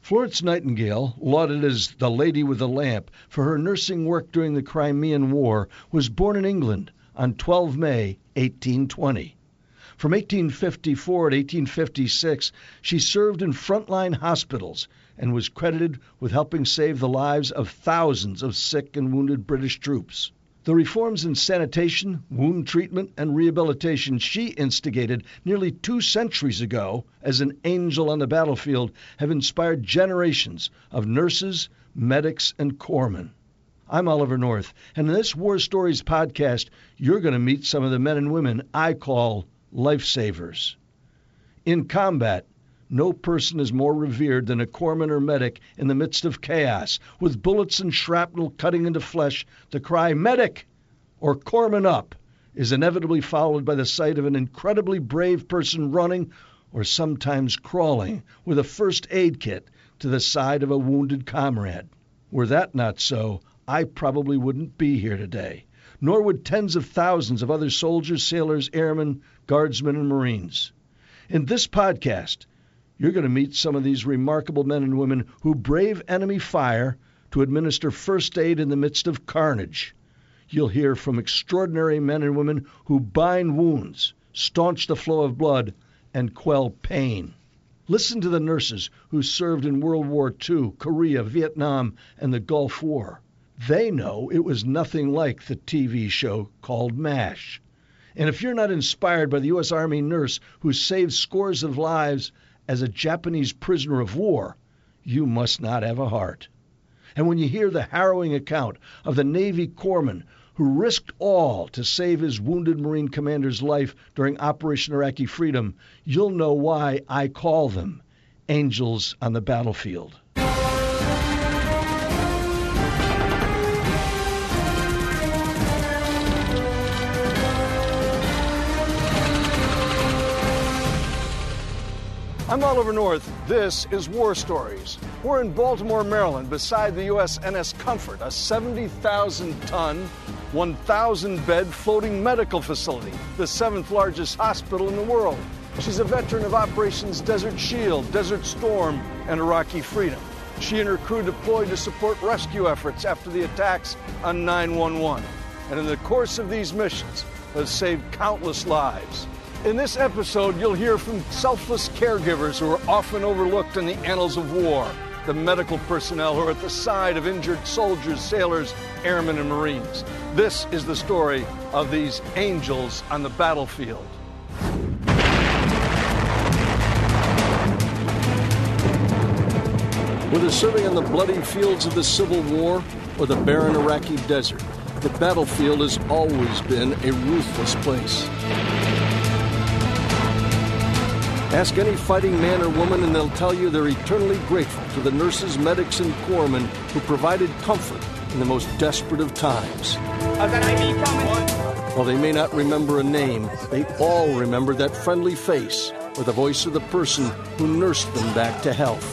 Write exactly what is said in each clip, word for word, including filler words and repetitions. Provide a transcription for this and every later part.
Florence Nightingale, lauded as the Lady with the Lamp for her nursing work during the Crimean War, was born in England on the twelfth of May, eighteen twenty. From eighteen fifty-four to eighteen fifty-six, she served in frontline hospitals and was credited with helping save the lives of thousands of sick and wounded British troops. The reforms in sanitation, wound treatment, and rehabilitation she instigated nearly two centuries ago as an angel on the battlefield have inspired generations of nurses, medics, and corpsmen. I'm Oliver North, and in this War Stories podcast, you're going to meet some of the men and women I call lifesavers. In combat, no person is more revered than a corpsman or medic in the midst of chaos. With bullets and shrapnel cutting into flesh, the cry, "Medic!" or "Corpsman up!" is inevitably followed by the sight of an incredibly brave person running, or sometimes crawling, with a first aid kit to the side of a wounded comrade. Were that not so, I probably wouldn't be here today, nor would tens of thousands of other soldiers, sailors, airmen, guardsmen, and Marines. In this podcast, you're going to meet some of these remarkable men and women who brave enemy fire to administer first aid in the midst of carnage. You'll hear from extraordinary men and women who bind wounds, staunch the flow of blood, and quell pain. Listen to the nurses who served in World War Two, Korea, Vietnam, and the Gulf War. They know it was nothing like the T V show called MASH. And if you're not inspired by the U S Army nurse who saved scores of lives as a Japanese prisoner of war, you must not have a heart. And when you hear the harrowing account of the Navy corpsman who risked all to save his wounded Marine commander's life during Operation Iraqi Freedom, you'll know why I call them angels on the battlefield. I'm Oliver North. This is War Stories. We're in Baltimore, Maryland, beside the U S N S Comfort, a seventy thousand ton, one thousand bed floating medical facility, the seventh largest hospital in the world. She's a veteran of Operations Desert Shield, Desert Storm, and Iraqi Freedom. She and her crew deployed to support rescue efforts after the attacks on nine one one. And in the course of these missions, has saved countless lives. In this episode, you'll hear from selfless caregivers who are often overlooked in the annals of war, the medical personnel who are at the side of injured soldiers, sailors, airmen, and Marines. This is the story of these angels on the battlefield. Whether serving on the bloody fields of the Civil War or the barren Iraqi desert, the battlefield has always been a ruthless place. Ask any fighting man or woman and they'll tell you they're eternally grateful to the nurses, medics, and corpsmen who provided comfort in the most desperate of times. While they may not remember a name, they all remember that friendly face or the voice of the person who nursed them back to health.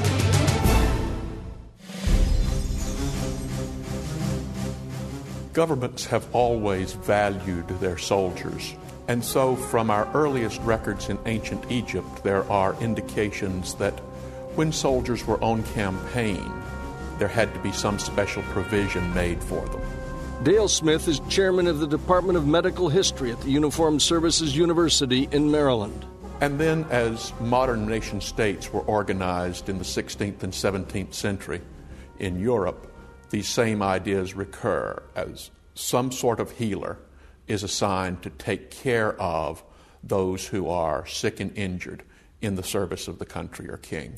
Governments have always valued their soldiers. And so from our earliest records in ancient Egypt, there are indications that when soldiers were on campaign, there had to be some special provision made for them. Dale Smith is chairman of the Department of Medical History at the Uniformed Services University in Maryland. And then as modern nation states were organized in the sixteenth and seventeenth century in Europe, these same ideas recur as some sort of healer is assigned to take care of those who are sick and injured in the service of the country or king.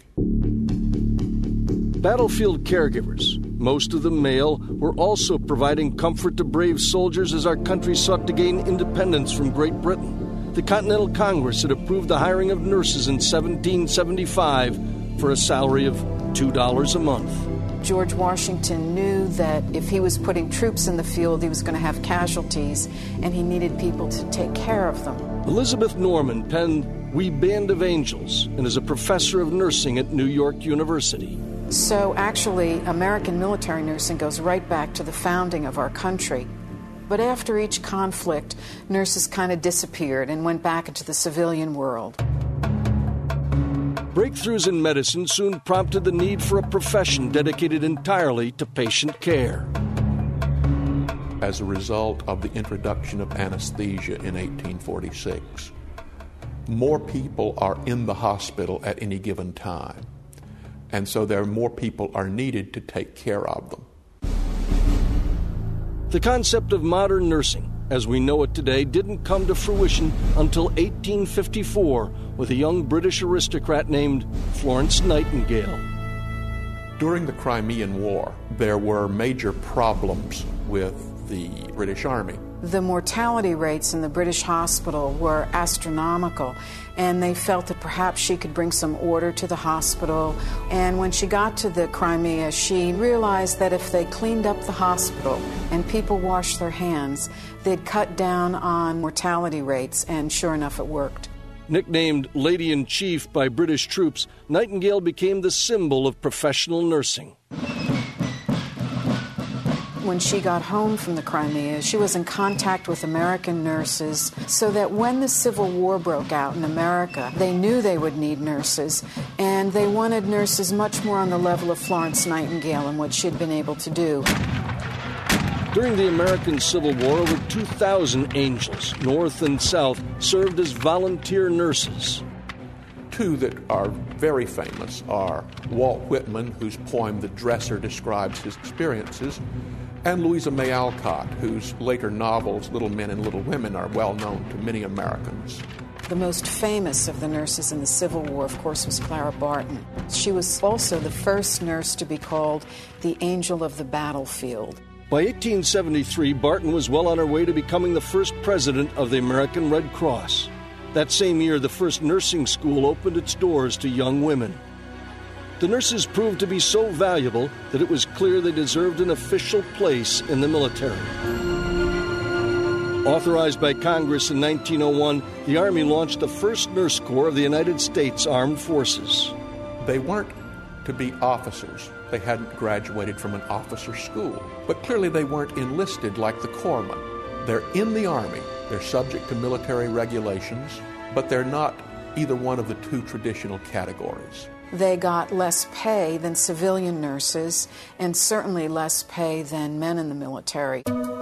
Battlefield caregivers, most of them male, were also providing comfort to brave soldiers as our country sought to gain independence from Great Britain. The Continental Congress had approved the hiring of nurses in seventeen seventy-five for a salary of two dollars a month. George Washington knew that if he was putting troops in the field, he was going to have casualties, and he needed people to take care of them. Elizabeth Norman penned We Band of Angels and is a professor of nursing at New York University. So actually, American military nursing goes right back to the founding of our country. But after each conflict, nurses kind of disappeared and went back into the civilian world. Breakthroughs in medicine soon prompted the need for a profession dedicated entirely to patient care. As a result of the introduction of anesthesia in eighteen forty-six, more people are in the hospital at any given time, and so there are more people are needed to take care of them. The concept of modern nursing, as we know it today, didn't come to fruition until eighteen fifty-four with a young British aristocrat named Florence Nightingale. During the Crimean War, there were major problems with the British Army. The mortality rates in the British hospital were astronomical, and they felt that perhaps she could bring some order to the hospital. And when she got to the Crimea, she realized that if they cleaned up the hospital and people washed their hands, they'd cut down on mortality rates, and sure enough, it worked. Nicknamed Lady-in-Chief by British troops, Nightingale became the symbol of professional nursing. When she got home from the Crimea, she was in contact with American nurses, so that when the Civil War broke out in America, they knew they would need nurses, and they wanted nurses much more on the level of Florence Nightingale and what she'd been able to do. During the American Civil War, over two thousand angels, north and south, served as volunteer nurses. Two that are very famous are Walt Whitman, whose poem The Dresser describes his experiences, and Louisa May Alcott, whose later novels Little Men and Little Women are well known to many Americans. The most famous of the nurses in the Civil War, of course, was Clara Barton. She was also the first nurse to be called the Angel of the Battlefield. By eighteen seventy-three, Barton was well on her way to becoming the first president of the American Red Cross. That same year, the first nursing school opened its doors to young women. The nurses proved to be so valuable that it was clear they deserved an official place in the military. Authorized by Congress in nineteen oh one, the Army launched the first Nurse Corps of the United States Armed Forces. They weren't to be officers. They hadn't graduated from an officer school. But clearly they weren't enlisted like the corpsmen. They're in the Army. They're subject to military regulations, but they're not either one of the two traditional categories. They got less pay than civilian nurses, and certainly less pay than men in the military.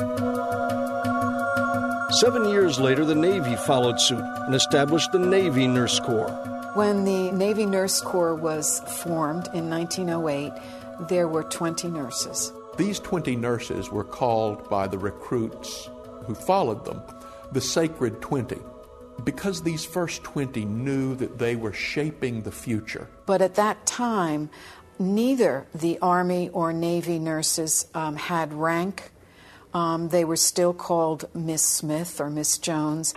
Seven years later, the Navy followed suit and established the Navy Nurse Corps. When the Navy Nurse Corps was formed in nineteen oh eight, there were twenty nurses. These twenty nurses were called by the recruits who followed them the Sacred Twenty, because these first twenty knew that they were shaping the future. But at that time, neither the Army or Navy nurses um, had rank. Um, they were still called Miss Smith or Miss Jones.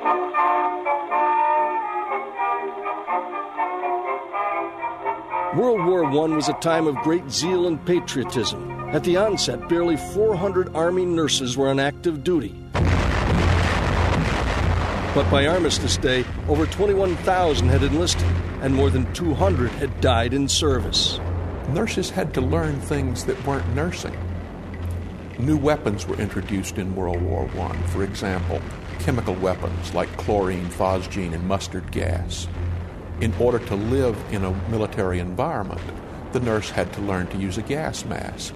World War One was a time of great zeal and patriotism. At the onset, barely four hundred Army nurses were on active duty. But by Armistice Day, over twenty-one thousand had enlisted, and more than two hundred had died in service. Nurses had to learn things that weren't nursing. New weapons were introduced in World War One. For example, chemical weapons like chlorine, phosgene, and mustard gas. In order to live in a military environment, the nurse had to learn to use a gas mask.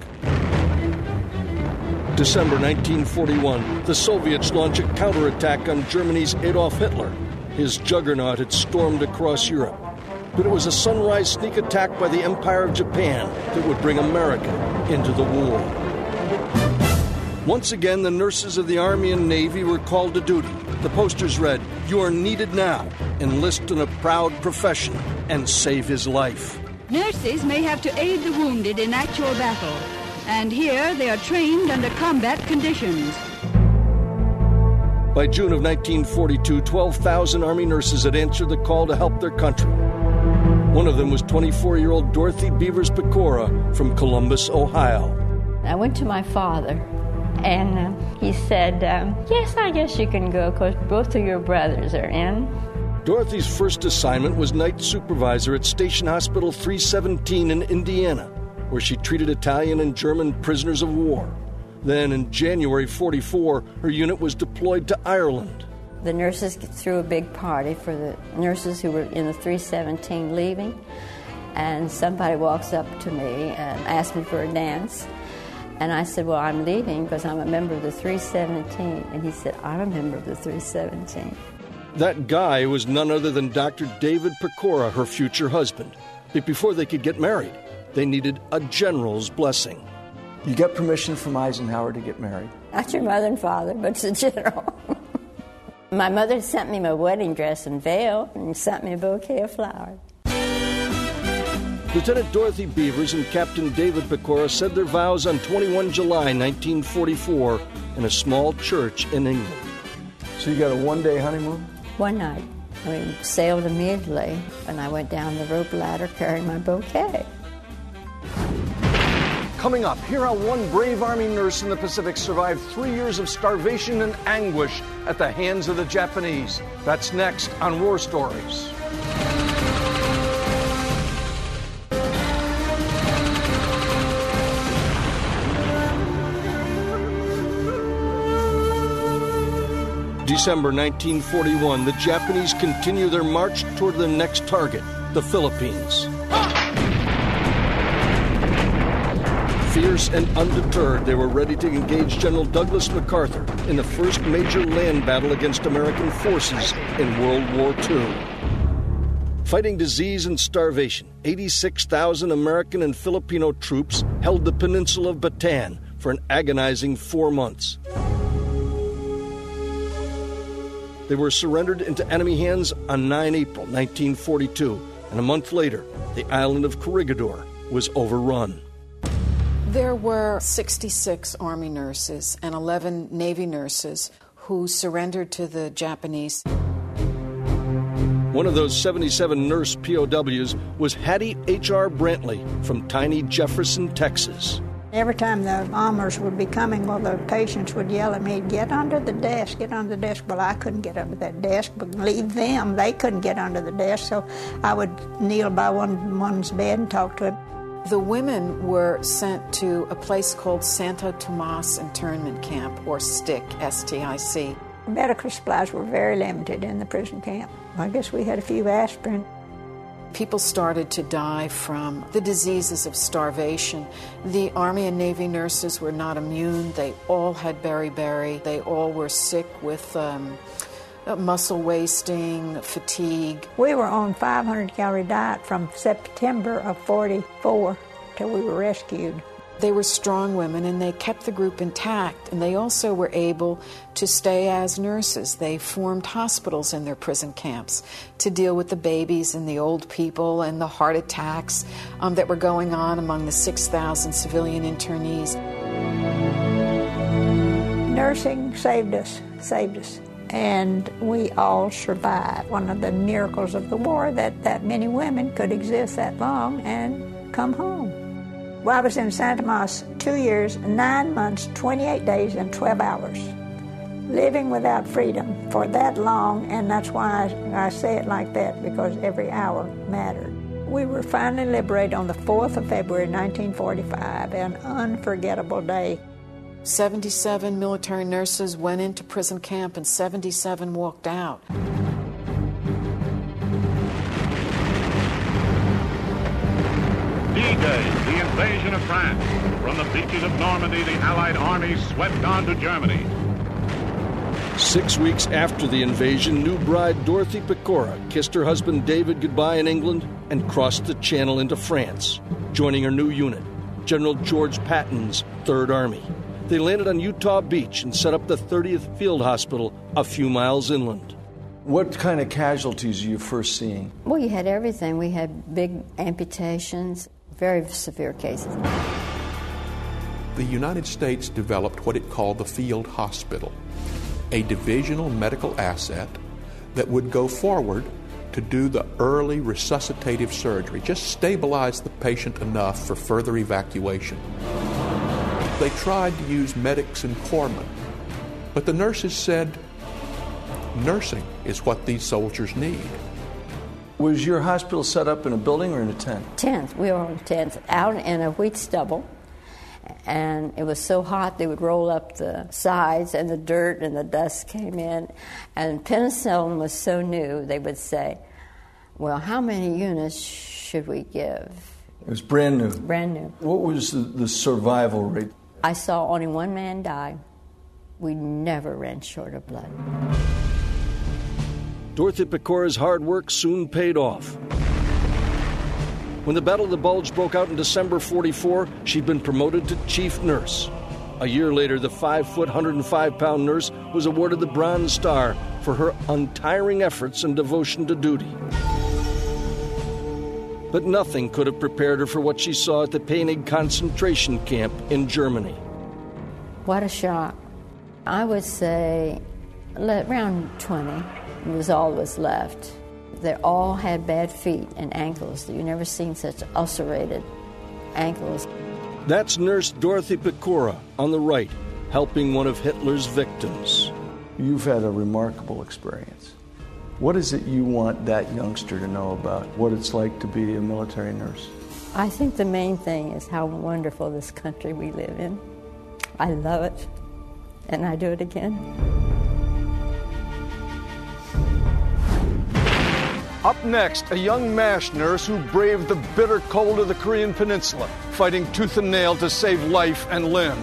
December nineteen forty-one, the Soviets launch a counterattack on Germany's Adolf Hitler. His juggernaut had stormed across Europe. But it was a sunrise sneak attack by the Empire of Japan that would bring America into the war. Once again, the nurses of the Army and Navy were called to duty. The posters read, "You are needed now. Enlist in a proud profession and save his life." Nurses may have to aid the wounded in actual battle, and here they are trained under combat conditions. By June of nineteen forty-two, twelve thousand Army nurses had answered the call to help their country. One of them was twenty-four-year-old Dorothy Beavers Pecora from Columbus, Ohio. I went to my father, and uh, he said, um, yes, I guess you can go, because both of your brothers are in. Dorothy's first assignment was night supervisor at Station Hospital three seventeen in Indiana, where she treated Italian and German prisoners of war. Then, in January forty-four, her unit was deployed to Ireland. The nurses threw a big party for the nurses who were in the three seventeen leaving, and somebody walks up to me and asked me for a dance. And I said, well, I'm leaving because I'm a member of the three seventeen. And he said, I'm a member of the three seventeen. That guy was none other than Doctor David Pecora, her future husband. But before they could get married, they needed a general's blessing. You get permission from Eisenhower to get married? Not your mother and father, but the general. My mother sent me my wedding dress and veil and sent me a bouquet of flowers. Lieutenant Dorothy Beavers and Captain David Pecora said their vows on the twenty-first of July, nineteen forty-four, in a small church in England. So you got a one-day honeymoon? One night. We sailed immediately, and I went down the rope ladder carrying my bouquet. Coming up, hear how one brave Army nurse in the Pacific survived three years of starvation and anguish at the hands of the Japanese. That's next on War Stories. December nineteen forty-one, the Japanese continue their march toward their next target, the Philippines. Fierce and undeterred, they were ready to engage General Douglas MacArthur in the first major land battle against American forces in World War Two. Fighting disease and starvation, eighty-six thousand American and Filipino troops held the peninsula of Bataan for an agonizing four months. They were surrendered into enemy hands on the ninth of April, nineteen forty-two, and a month later, the island of Corregidor was overrun. There were sixty-six Army nurses and eleven Navy nurses who surrendered to the Japanese. One of those seventy-seven nurse P O Ws was Hattie H R Brantley from tiny Jefferson, Texas. Every time the bombers would be coming, well, the patients would yell at me, get under the desk, get under the desk. Well, I couldn't get under that desk, but leave them. They couldn't get under the desk, so I would kneel by one one's bed and talk to him. The women were sent to a place called Santo Tomas Internment Camp, or STIC, S T I C. Medical supplies were very limited in the prison camp. I guess we had a few aspirin. People started to die from the diseases of starvation. The Army and Navy nurses were not immune. They all had beriberi. They all were sick with um, muscle wasting, fatigue. We were on five hundred calorie diet from September of forty-four till we were rescued. They were strong women, and they kept the group intact, and they also were able to stay as nurses. They formed hospitals in their prison camps to deal with the babies and the old people and the heart attacks um, that were going on among the six thousand civilian internees. Nursing saved us, saved us, and we all survived. One of the miracles of the war, that that many women could exist that long and come home. Well, I was in Santa Tomas two years, nine months, twenty-eight days, and twelve hours, living without freedom for that long, and that's why I, I say it like that, because every hour mattered. We were finally liberated on the fourth of February, nineteen forty-five, an unforgettable day. seventy-seven military nurses went into prison camp, and seventy-seven walked out. D-Day, the invasion of France. From the beaches of Normandy, the Allied armies swept on to Germany. Six weeks after the invasion, new bride Dorothy Pecora kissed her husband David goodbye in England and crossed the Channel into France, joining her new unit, General George Patton's Third Army. They landed on Utah Beach and set up the thirtieth Field Hospital a few miles inland. What kind of casualties are you first seeing? Well, you had everything. We had big amputations, very severe cases. The United States developed what it called the Field Hospital, a divisional medical asset that would go forward to do the early resuscitative surgery, just stabilize the patient enough for further evacuation. They tried to use medics and corpsmen, but the nurses said, nursing is what these soldiers need. Was your hospital set up in a building or in a tent? Tent. We were in tents, out in a wheat stubble. And it was so hot they would roll up the sides and the dirt and the dust came in. And penicillin was so new, they would say, well, how many units should we give? It was brand new. Brand new. What was the, the survival rate? I saw only one man die. We never ran short of blood. Dorothy Pecora's hard work soon paid off. When the Battle of the Bulge broke out in December forty-four, she'd been promoted to chief nurse. A year later, the five-foot, one hundred five pound nurse was awarded the Bronze Star for her untiring efforts and devotion to duty. But nothing could have prepared her for what she saw at the Peenig concentration camp in Germany. What a shock. I would say around twenty was all that was left. They all had bad feet and ankles. You've never seen such ulcerated ankles. That's Nurse Dorothy Pecora on the right, helping one of Hitler's victims. You've had a remarkable experience. What is it you want that youngster to know about what it's like to be a military nurse? I think the main thing is how wonderful this country we live in. I love it, and I do it again. Up next, a young MASH nurse who braved the bitter cold of the Korean Peninsula, fighting tooth and nail to save life and limb.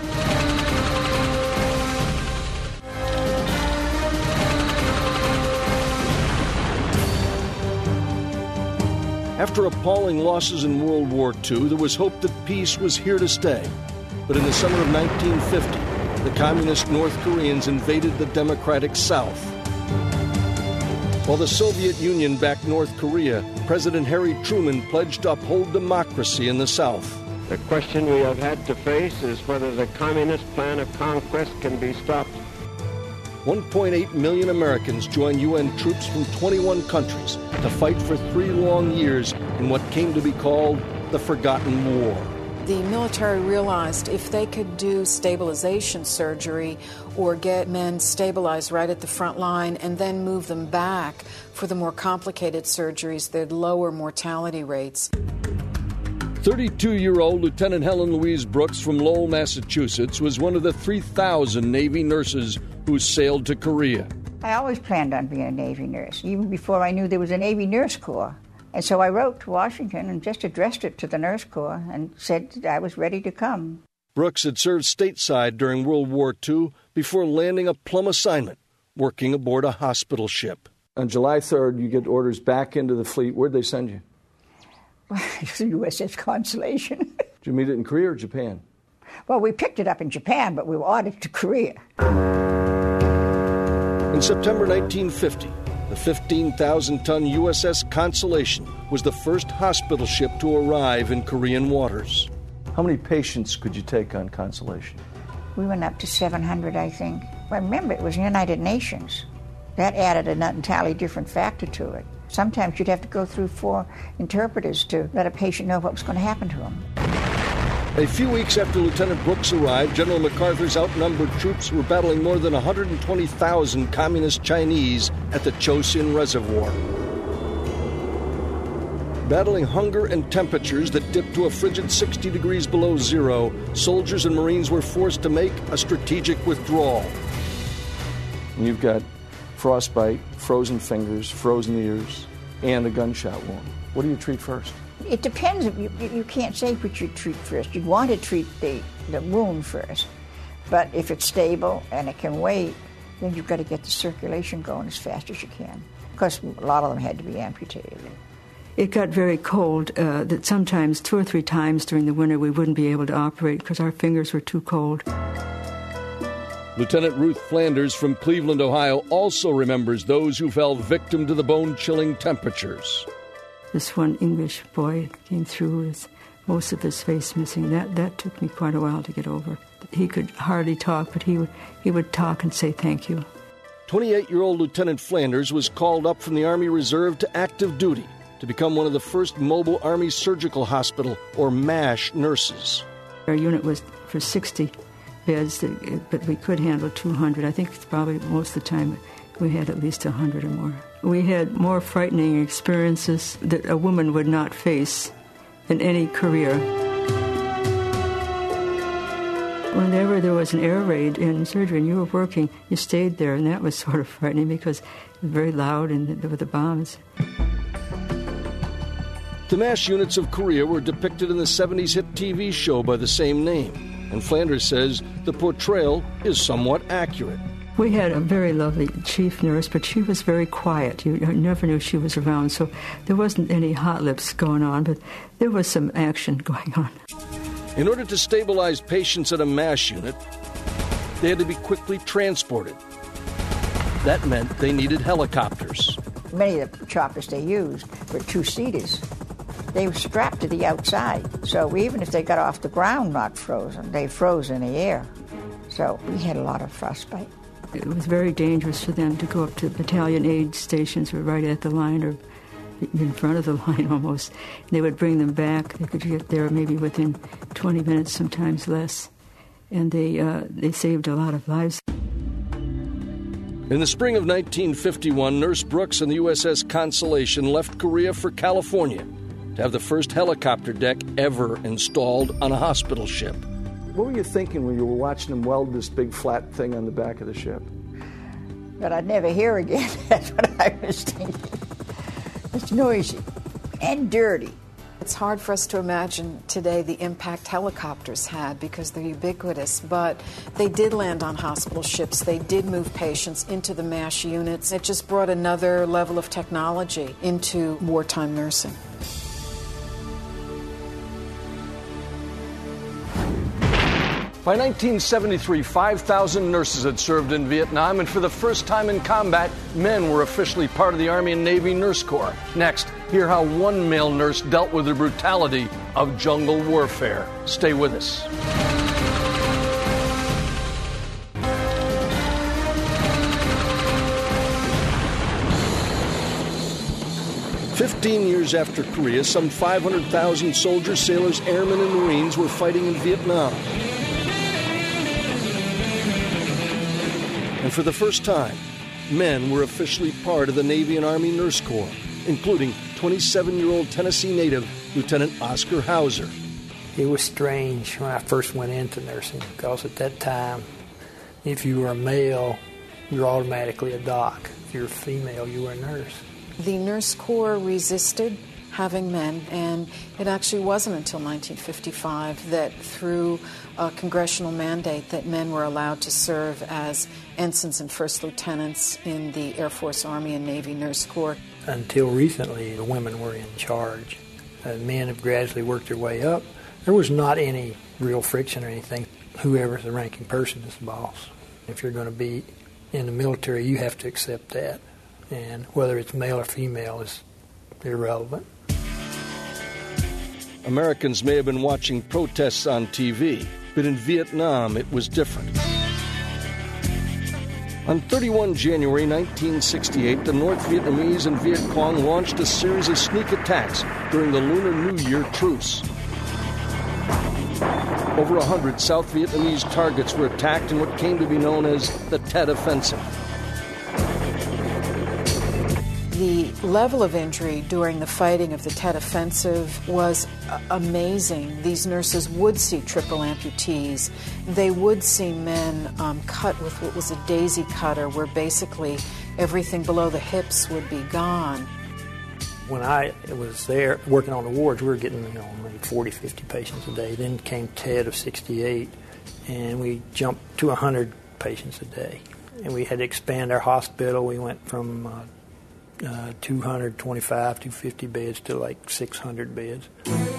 After appalling losses in World War Two, there was hope that peace was here to stay. But in the summer of nineteen fifty, the communist North Koreans invaded the democratic South. While the Soviet Union backed North Korea, President Harry Truman pledged to uphold democracy in the South. The question we have had to face is whether the communist plan of conquest can be stopped. one point eight million Americans joined U N troops from twenty-one countries to fight for three long years in what came to be called the Forgotten War. The military realized if they could do stabilization surgery or get men stabilized right at the front line and then move them back for the more complicated surgeries, they'd lower mortality rates. thirty-two-year-old Lieutenant Helen Louise Brooks from Lowell, Massachusetts, was one of the three thousand Navy nurses who sailed to Korea. I always planned on being a Navy nurse, even before I knew there was a Navy Nurse Corps. And so I wrote to Washington and just addressed it to the Nurse Corps and said that I was ready to come. Brooks had served stateside during World War Two before landing a plum assignment, working aboard a hospital ship. On July third, you get orders back into the fleet. Where'd they send you? The U S S Constellation. Did you meet it in Korea or Japan? Well, we picked it up in Japan, but we were ordered to Korea. In September nineteen fifty, the fifteen thousand ton U S S Constellation was the first hospital ship to arrive in Korean waters. How many patients could you take on Constellation? We went up to seven hundred, I think. But remember, it was United Nations. That added an entirely different factor to it. Sometimes you'd have to go through four interpreters to let a patient know what was going to happen to him. A few weeks after Lieutenant Brooks arrived, General MacArthur's outnumbered troops were battling more than one hundred twenty thousand communist Chinese at the Chosin Reservoir. Battling hunger and temperatures that dipped to a frigid sixty degrees below zero, soldiers and Marines were forced to make a strategic withdrawal. And you've got frostbite, frozen fingers, frozen ears, and a gunshot wound. What do you treat first? It depends. You, you can't say what you treat first. You'd want to treat the, the wound first. But if it's stable and it can wait, then you've got to get the circulation going as fast as you can. Because a lot of them had to be amputated. It got very cold uh, that sometimes two or three times during the winter we wouldn't be able to operate because our fingers were too cold. Lieutenant Ruth Flanders from Cleveland, Ohio, also remembers those who fell victim to the bone-chilling temperatures. This one English boy came through with most of his face missing. That that took me quite a while to get over. He could hardly talk, but he would, he would talk and say thank you. twenty-eight-year-old Lieutenant Flanders was called up from the Army Reserve to active duty to become one of the first mobile Army Surgical Hospital, or MASH, nurses. Our unit was for sixty beds, but we could handle two hundred. I think probably most of the time we had at least one hundred or more. We had more frightening experiences that a woman would not face in any career. Whenever there was an air raid in surgery and you were working, you stayed there, and that was sort of frightening because it was very loud and with the bombs. The MASH units of Korea were depicted in the seventies hit T V show by the same name, and Flanders says the portrayal is somewhat accurate. We had a very lovely chief nurse, but she was very quiet. You never knew she was around, so there wasn't any hot lips going on, but there was some action going on. In order to stabilize patients at a MASH unit, they had to be quickly transported. That meant they needed helicopters. Many of the choppers they used were two-seaters. They were strapped to the outside, so even if they got off the ground not frozen, they froze in the air. So we had a lot of frostbite. It was very dangerous for them to go up to battalion aid stations or right at the line or in front of the line almost. They would bring them back. They could get there maybe within twenty minutes, sometimes less. And they uh, they saved a lot of lives. In the spring of nineteen fifty-one, Nurse Brooks and the U S S Consolation left Korea for California to have the first helicopter deck ever installed on a hospital ship. What were you thinking when you were watching them weld this big flat thing on the back of the ship? That I'd never hear again. That's what I was thinking. It's noisy and dirty. It's hard for us to imagine today the impact helicopters had because they're ubiquitous, but they did land on hospital ships. They did move patients into the MASH units. It just brought another level of technology into wartime nursing. By nineteen seventy-three, five thousand nurses had served in Vietnam, and for the first time in combat, men were officially part of the Army and Navy Nurse Corps. Next, hear how one male nurse dealt with the brutality of jungle warfare. Stay with us. Fifteen years after Korea, some five hundred thousand soldiers, sailors, airmen, and Marines were fighting in Vietnam. And for the first time, men were officially part of the Navy and Army Nurse Corps, including twenty-seven-year-old Tennessee native Lieutenant Oscar Hauser. It was strange when I first went into nursing because at that time, if you were a male, you were automatically a doc. If you were a female, you were a nurse. The Nurse Corps resisted having men, and it actually wasn't until nineteen fifty-five that through a congressional mandate that men were allowed to serve as ensigns and first lieutenants in the Air Force, Army, and Navy Nurse Corps. Until recently, the women were in charge. Uh, men have gradually worked their way up. There was not any real friction or anything. Whoever's the ranking person is the boss. If you're going to be in the military, you have to accept that. And whether it's male or female is irrelevant. Americans may have been watching protests on T V, but in Vietnam it was different. On thirty-first of January nineteen sixty-eight, the North Vietnamese and Viet Cong launched a series of sneak attacks during the Lunar New Year truce. Over a hundred South Vietnamese targets were attacked in what came to be known as the Tet Offensive. The level of injury during the fighting of the Tet Offensive was uh, amazing. These nurses would see triple amputees. They would see men um, cut with what was a daisy cutter, where basically everything below the hips would be gone. When I was there working on the wards, we were getting you know, maybe forty, fifty patients a day. Then came Tet of sixty-eight, and we jumped to one hundred patients a day. And we had to expand our hospital. We went from uh, Uh, two hundred twenty-five, two hundred fifty beds to like six hundred beds.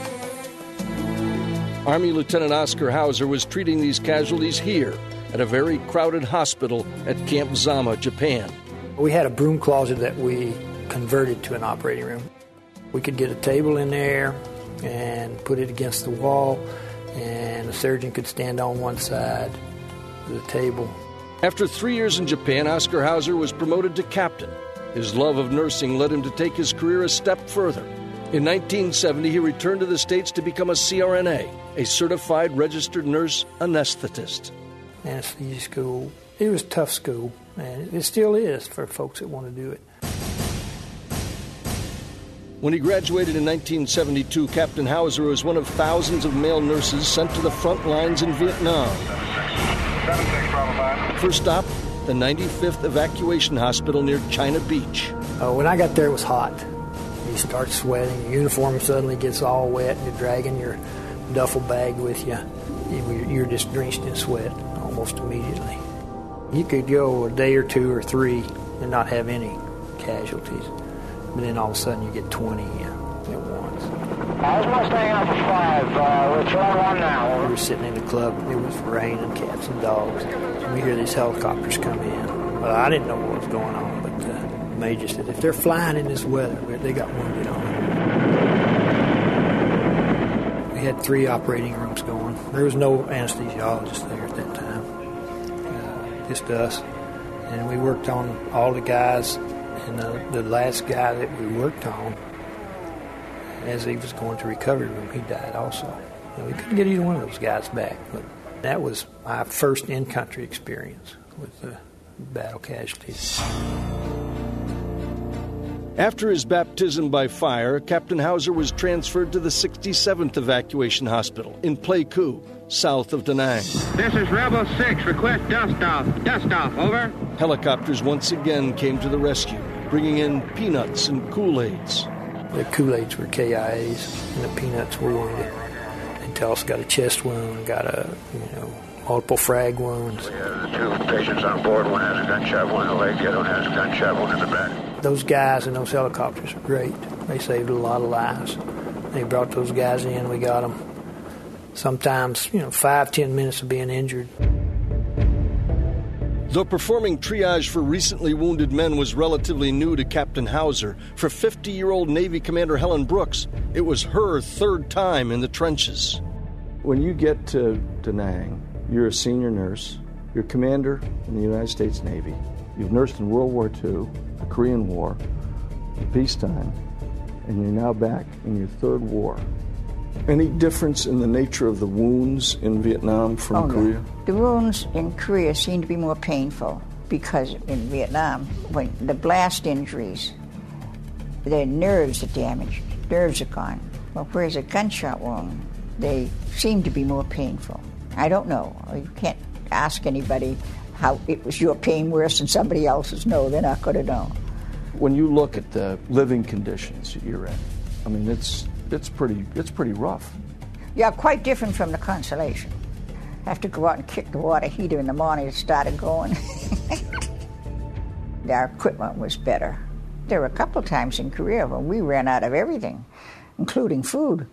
Army Lieutenant Oscar Hauser was treating these casualties here at a very crowded hospital at Camp Zama, Japan. We had a broom closet that we converted to an operating room. We could get a table in there and put it against the wall, and the surgeon could stand on one side of the table. After three years in Japan, Oscar Hauser was promoted to captain. His love of nursing led him to take his career a step further. In nineteen seventy, he returned to the States to become a C R N A, a certified registered nurse anesthetist. Anesthesia school, it was a tough school, and it still is for folks that want to do it. When he graduated in nineteen seventy-two, Captain Hauser was one of thousands of male nurses sent to the front lines in Vietnam. First stop, the ninety-fifth Evacuation Hospital near China Beach. Uh, when I got there, it was hot. You start sweating, your uniform suddenly gets all wet, and you're dragging your duffel bag with you. You're just drenched in sweat almost immediately. You could go a day or two or three and not have any casualties. But then all of a sudden you get twenty in at once. I was Mustang Alpha five. Uh, we're throwing one now. We were sitting in the club, and it was raining cats and dogs. And we hear these helicopters come in. Well, I didn't know what was going on, but the major said, if they're flying in this weather, they got wounded on them. We had three operating rooms going. There was no anesthesiologist there at that time, uh, just us. And we worked on all the guys. And the, the last guy that we worked on, as he was going to recovery room, he died also. And we couldn't get either one of those guys back. But that was my first in-country experience with the battle casualties. After his baptism by fire, Captain Hauser was transferred to the sixty-seventh Evacuation Hospital in Pleiku, south of Da Nang. This is Rebel six. Request dust off. Dust off. Over. Helicopters once again came to the rescue, bringing in peanuts and Kool-Aids. The Kool-Aids were K I As, and the peanuts were wounded. They tell us got a chest wound, got a, you know, multiple frag wounds. We have the two patients on board. One has a gunshot wound in the leg. The other one has a gunshot wound in the back. Those guys in those helicopters are great. They saved a lot of lives. They brought those guys in. We got them sometimes, you know, five, ten minutes of being injured. Though performing triage for recently wounded men was relatively new to Captain Hauser, for fifty-year-old Navy Commander Helen Brooks, it was her third time in the trenches. When you get to Da Nang, you're a senior nurse, you're a commander in the United States Navy, you've nursed in World War Two, the Korean War, peacetime, and you're now back in your third war. Any difference in the nature of the wounds in Vietnam from oh, Korea? No. The wounds in Korea seem to be more painful because in Vietnam, when the blast injuries, the nerves are damaged, nerves are gone. Well, whereas a gunshot wound, they seem to be more painful. I don't know. You can't ask anybody how it was your pain worse than somebody else's. No, they're not going to know. When you look at the living conditions that you're in, I mean, it's it's pretty it's pretty rough. Yeah, quite different from the Constellation. I have to go out and kick the water heater in the morning to start it going. Our equipment was better. There were a couple of times in Korea when we ran out of everything, including food.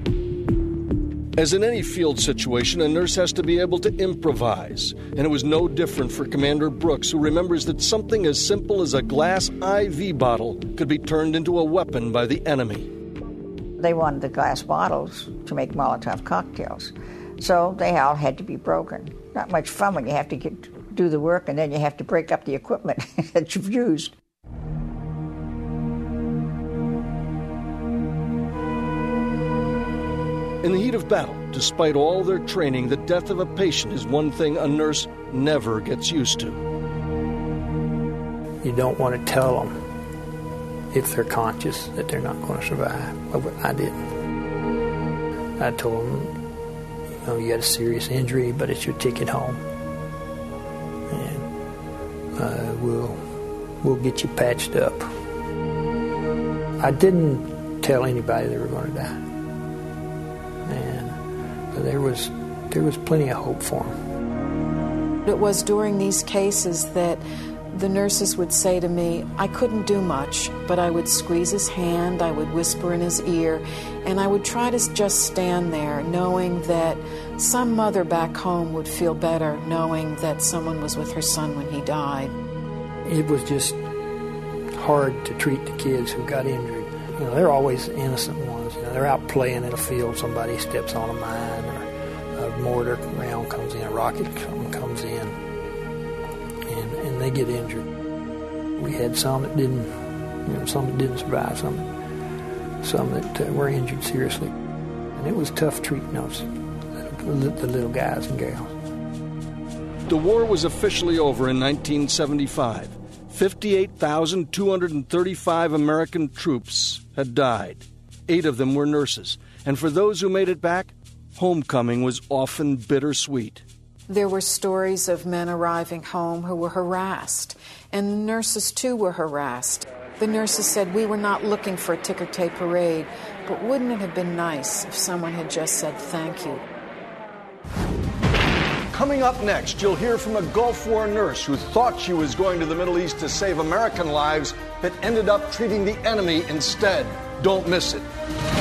As in any field situation, a nurse has to be able to improvise, and it was no different for Commander Brooks, who remembers that something as simple as a glass I V bottle could be turned into a weapon by the enemy. They wanted the glass bottles to make Molotov cocktails, so they all had to be broken. Not much fun when you have to get, do the work and then you have to break up the equipment that you've used. In the heat of battle, despite all their training, the death of a patient is one thing a nurse never gets used to. You don't want to tell them, if they're conscious, that they're not going to survive. But I didn't. I told them, you know, you got a serious injury, but it's your ticket home. And uh, we'll, we'll get you patched up. I didn't tell anybody they were going to die. And there was there was plenty of hope for him. It was during these cases that the nurses would say to me, I couldn't do much, but I would squeeze his hand, I would whisper in his ear, and I would try to just stand there knowing that some mother back home would feel better knowing that someone was with her son when he died. It was just hard to treat the kids who got injured. You know, they're always innocent ones. You know, they're out playing in a field, somebody steps on a mine, or a mortar round comes in, a rocket comes in, and, and they get injured. We had some that didn't, you know, some that didn't survive, some, some that uh, were injured seriously. And it was tough treating those, the, the little guys and gals. The war was officially over in nineteen seventy-five. fifty-eight thousand two hundred thirty-five American troops had died. Eight of them were nurses. And for those who made it back, homecoming was often bittersweet. There were stories of men arriving home who were harassed, and nurses too were harassed. The nurses said, "We were not looking for a ticker tape parade, but wouldn't it have been nice if someone had just said thank you?" Coming up next, you'll hear from a Gulf War nurse who thought she was going to the Middle East to save American lives, but ended up treating the enemy instead. Don't miss it.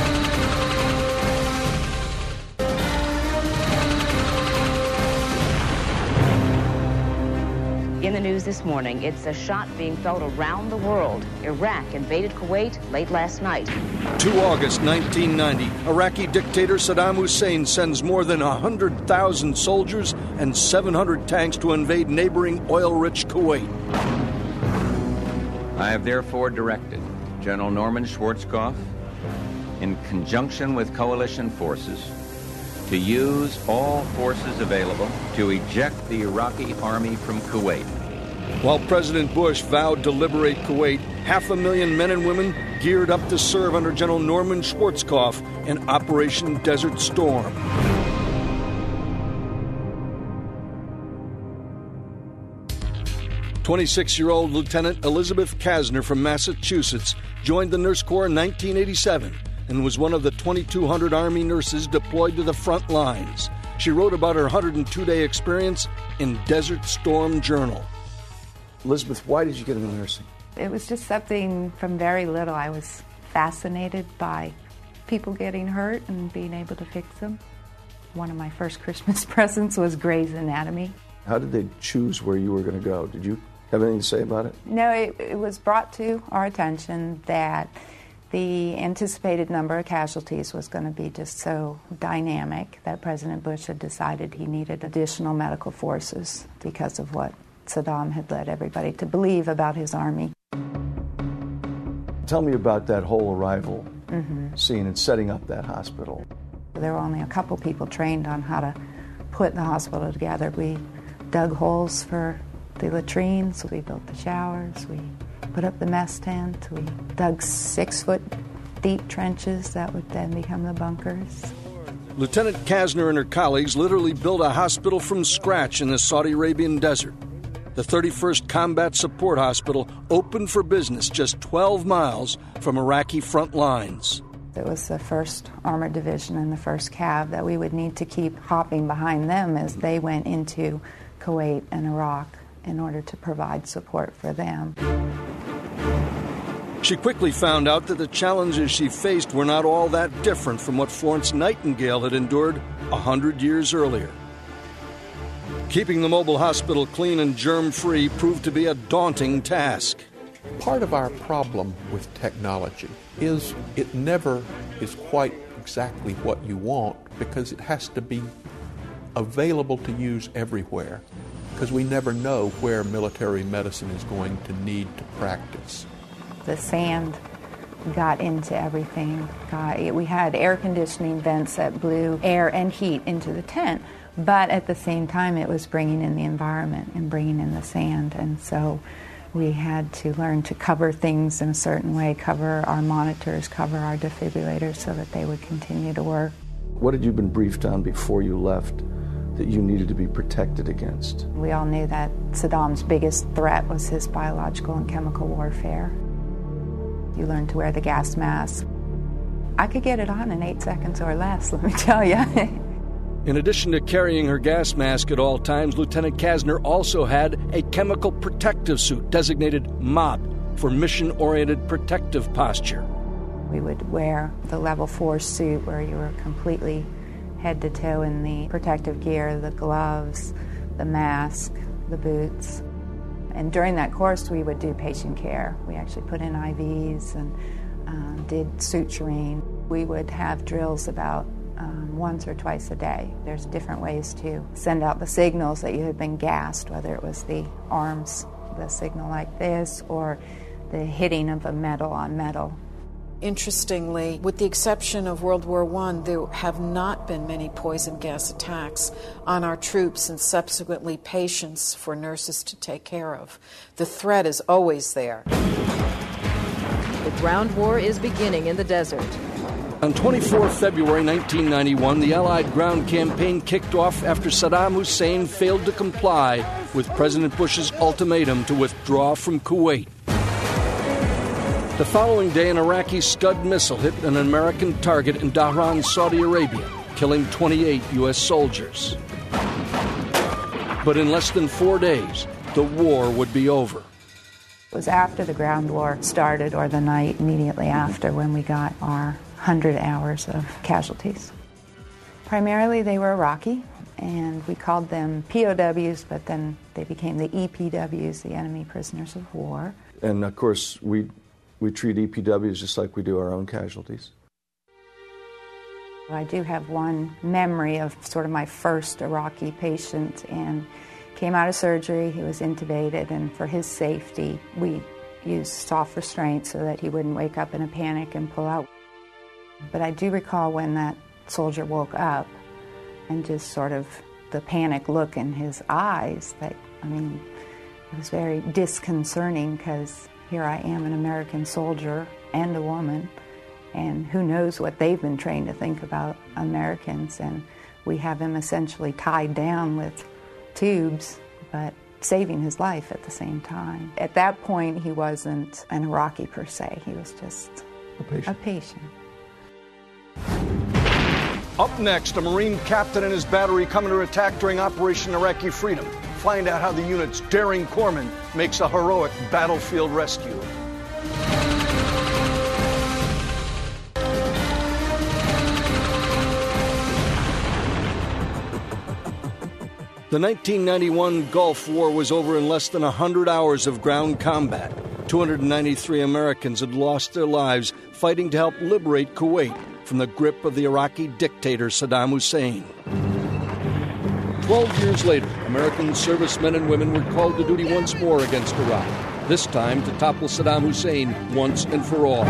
In the news this morning, it's a shot being felt around the world. Iraq invaded Kuwait late last night. two August nineteen ninety, Iraqi dictator Saddam Hussein sends more than one hundred thousand soldiers and seven hundred tanks to invade neighboring oil-rich Kuwait. I have therefore directed General Norman Schwarzkopf, in conjunction with coalition forces, to use all forces available to eject the Iraqi army from Kuwait. While President Bush vowed to liberate Kuwait, half a million men and women geared up to serve under General Norman Schwarzkopf in Operation Desert Storm. twenty-six-year-old Lieutenant Elizabeth Kasner from Massachusetts joined the Nurse Corps in nineteen eighty-seven and was one of the twenty-two hundred Army nurses deployed to the front lines. She wrote about her one hundred two day experience in Desert Storm Journal. Elizabeth, why did you get into nursing? It was just something from very little. I was fascinated by people getting hurt and being able to fix them. One of my first Christmas presents was Grey's Anatomy. How did they choose where you were going to go? Did you have anything to say about it? No, it, it was brought to our attention that the anticipated number of casualties was going to be just so dynamic that President Bush had decided he needed additional medical forces because of what Saddam had led everybody to believe about his army. Tell me about that whole arrival Mm-hmm. scene and setting up that hospital. There were only a couple people trained on how to put the hospital together. We dug holes for the latrines, we built the showers, we put up the mess tent, we dug six-foot deep trenches that would then become the bunkers. Lieutenant Kasner and her colleagues literally built a hospital from scratch in the Saudi Arabian desert. The thirty-first Combat Support Hospital opened for business just twelve miles from Iraqi front lines. It was the first Armored Division and the first Cav that we would need to keep hopping behind them as they went into Kuwait and Iraq in order to provide support for them. She quickly found out that the challenges she faced were not all that different from what Florence Nightingale had endured a hundred years earlier. Keeping the mobile hospital clean and germ-free proved to be a daunting task. Part of our problem with technology is it never is quite exactly what you want because it has to be available to use everywhere, because we never know where military medicine is going to need to practice. The sand got into everything. Got, we had air conditioning vents that blew air and heat into the tent, but at the same time it was bringing in the environment and bringing in the sand, and so we had to learn to cover things in a certain way, cover our monitors, cover our defibrillators so that they would continue to work. What had you been briefed on before you left that you needed to be protected against? We all knew that Saddam's biggest threat was his biological and chemical warfare. You learn to wear the gas mask. I could get it on in eight seconds or less, let me tell you. In addition to carrying her gas mask at all times, Lieutenant Kasner also had a chemical protective suit designated MOP for mission-oriented protective posture. We would wear the level four suit where you were completely head to toe in the protective gear, the gloves, the mask, the boots. And during that course, we would do patient care. We actually put in I Vs and uh, did suturing. We would have drills about um, once or twice a day. There's different ways to send out the signals that you had been gassed, whether it was the arms, the signal like this, or the hitting of a metal on metal. Interestingly, with the exception of World War One, there have not been many poison gas attacks on our troops and subsequently patients for nurses to take care of. The threat is always there. The ground war is beginning in the desert. On the twenty-fourth of February nineteen ninety-one, the Allied ground campaign kicked off after Saddam Hussein failed to comply with President Bush's ultimatum to withdraw from Kuwait. The following day, an Iraqi Scud missile hit an American target in Dhahran, Saudi Arabia, killing twenty-eight U S soldiers. But in less than four days, the war would be over. It was after the ground war started, or the night immediately after, when we got our one hundred hours of casualties. Primarily they were Iraqi, and we called them P O Ws, but then they became the E P Ws, the enemy prisoners of war. And of course, we we treat E P Ws just like we do our own casualties. I do have one memory of sort of my first Iraqi patient, and came out of surgery, he was intubated, and for his safety, we used soft restraint so that he wouldn't wake up in a panic and pull out. But I do recall when that soldier woke up and just sort of the panic look in his eyes, that, I mean, it was very disconcerting, because here I am, an American soldier and a woman, and who knows what they've been trained to think about Americans, and we have him essentially tied down with tubes, but saving his life at the same time. At that point, he wasn't an Iraqi per se, he was just a patient. A patient. Up next, a Marine captain and his battery come under attack during Operation Iraqi Freedom. Find out how the unit's daring corpsman makes a heroic battlefield rescue. The nineteen ninety-one Gulf War was over in less than one hundred hours of ground combat. two hundred ninety-three Americans had lost their lives fighting to help liberate Kuwait from the grip of the Iraqi dictator Saddam Hussein. Twelve years later, American servicemen and women were called to duty once more against Iraq, this time to topple Saddam Hussein once and for all.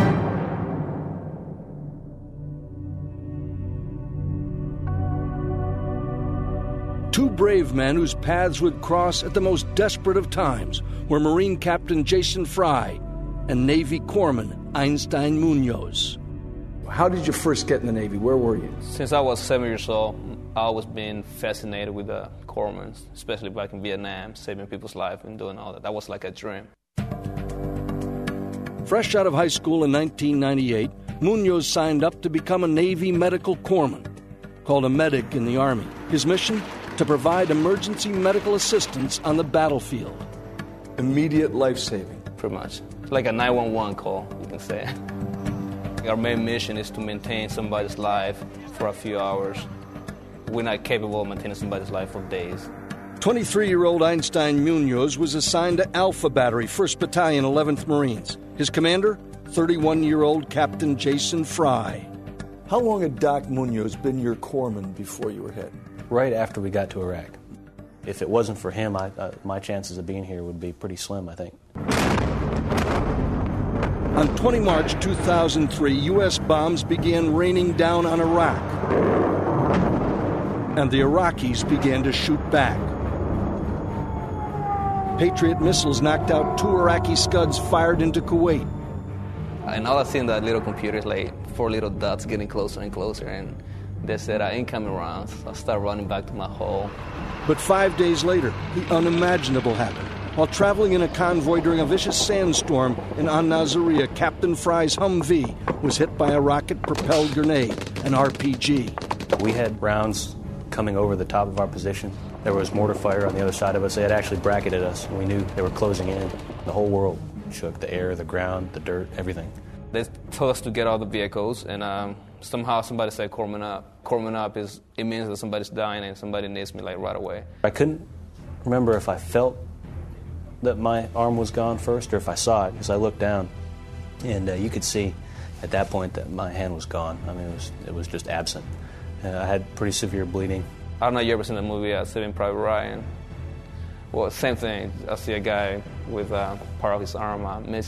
Two brave men whose paths would cross at the most desperate of times were Marine Captain Jason Fry and Navy Corpsman Einstein Munoz. How did you first get in the Navy? Where were you? Since I was seven years old, I always been fascinated with the corpsmen, especially back in Vietnam, saving people's lives and doing all that. That was like a dream. Fresh out of high school in nineteen ninety-eight, Munoz signed up to become a Navy medical corpsman, called a medic in the Army. His mission? To provide emergency medical assistance on the battlefield. Immediate life-saving. Pretty much. It's like a nine one one call, you can say. Our main mission is to maintain somebody's life for a few hours. We're not capable of maintaining somebody's life for days. twenty-three-year-old Einstein Munoz was assigned to Alpha Battery, first Battalion, eleventh Marines. His commander, thirty-one-year-old Captain Jason Fry. How long had Doc Munoz been your corpsman before you were hit? Right after we got to Iraq. If it wasn't for him, I, uh, my chances of being here would be pretty slim, I think. On the twentieth of March two thousand three, U S bombs began raining down on Iraq. And the Iraqis began to shoot back. Patriot missiles knocked out two Iraqi Scuds fired into Kuwait. And all I see in that little computer is like four little dots getting closer and closer, and they said, uh, incoming rounds. So I started running back to my hole. But five days later, the unimaginable happened. While traveling in a convoy during a vicious sandstorm in An Nazariya, Captain Fry's Humvee was hit by a rocket-propelled grenade, an R P G. We had rounds coming over the top of our position. There was mortar fire on the other side of us. They had actually bracketed us, and we knew they were closing in. The whole world shook, the air, the ground, the dirt, everything. They told us to get out of the vehicles, and um, somehow somebody said, corpsman up. Corpsman up, is it means that somebody's dying and somebody needs me like right away. I couldn't remember if I felt that my arm was gone first or if I saw it, because I looked down, and uh, you could see at that point that my hand was gone. I mean, it was, it was just absent. Uh, I had pretty severe bleeding. I don't know if you ever seen the movie uh, Saving Private Ryan. Well, same thing. I see a guy with uh, part of his arm uh, missing.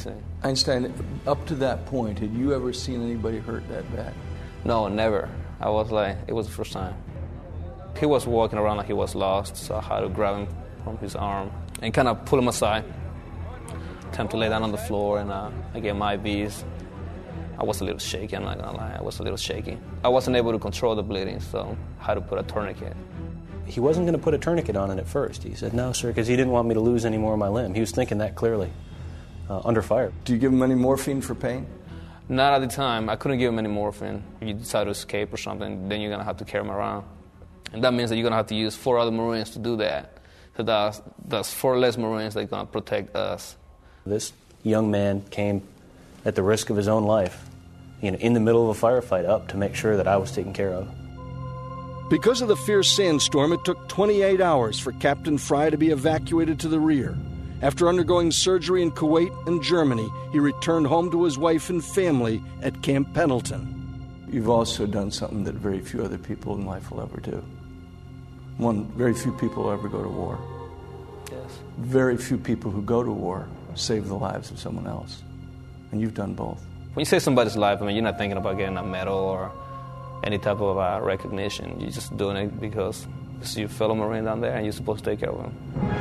Einstein, up to that point, had you ever seen anybody hurt that bad? No, never. I was like, it was the first time. He was walking around like he was lost, so I had to grab him from his arm and kind of pull him aside. Attempt to lay down on the floor, and uh, I gave him I Vs. I was a little shaky, I'm not gonna lie. I was a little shaky. I wasn't able to control the bleeding, so I had to put a tourniquet. He wasn't going to put a tourniquet on it at first. He said, no, sir, because he didn't want me to lose any more of my limb. He was thinking that clearly, uh, under fire. Do you give him any morphine for pain? Not at the time. I couldn't give him any morphine. If you decide to escape or something, then you're going to have to carry him around. And that means that you're going to have to use four other Marines to do that. So that's, that's four less Marines that are going to protect us. This young man came at the risk of his own life, you know, in the middle of a firefight, up to make sure that I was taken care of. Because of the fierce sandstorm, it took twenty-eight hours for Captain Fry to be evacuated to the rear. After undergoing surgery in Kuwait and Germany, he returned home to his wife and family at Camp Pendleton. You've also done something that very few other people in life will ever do. One, very few people will ever go to war. Yes. Very few people who go to war save the lives of someone else. And you've done both. When you save somebody's life, I mean, you're not thinking about getting a medal or any type of uh, recognition. You're just doing it because it's your fellow Marine down there and you're supposed to take care of them.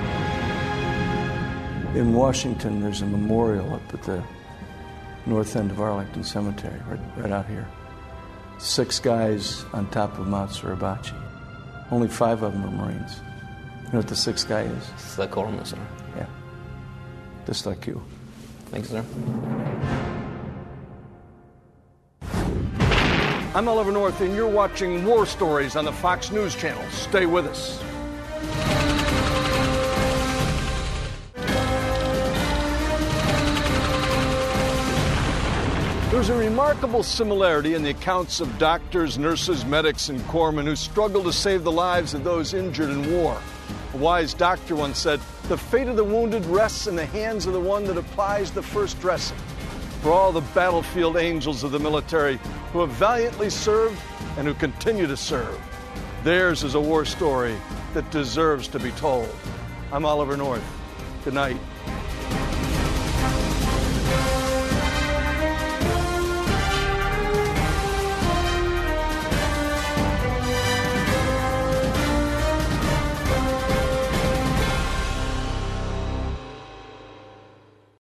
In Washington, there's a memorial up at the north end of Arlington Cemetery, right, right out here. Six guys on top of Mount Suribachi. Only five of them are Marines. You know what the sixth guy is? It's the corpsman, sir. Yeah. Just like you. Thank you, sir. I'm Oliver North, and you're watching War Stories on the Fox News Channel. Stay with us. There's a remarkable similarity in the accounts of doctors, nurses, medics, and corpsmen who struggle to save the lives of those injured in war. A wise doctor once said, "The fate of the wounded rests in the hands of the one that applies the first dressing." For all the battlefield angels of the military who have valiantly served and who continue to serve, theirs is a war story that deserves to be told. I'm Oliver North. Good night.